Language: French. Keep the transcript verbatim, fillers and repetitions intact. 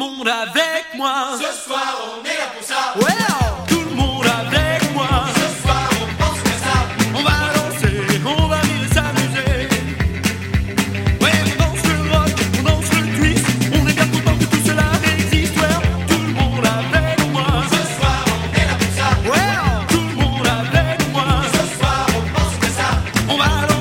monde avec moi. Ce soir on est là pour ça. Ouais, tout le monde avec moi. Ce soir on pense qu'à ça. On va danser, on va rire et s'amuser. Ouais, on danse le rock, on danse le twist. On est bien content que tout cela existe. Ouais, tout le monde avec moi. Ce soir on est là pour ça. Ouais, tout le monde avec moi. Ce soir on pense qu'à ça. On va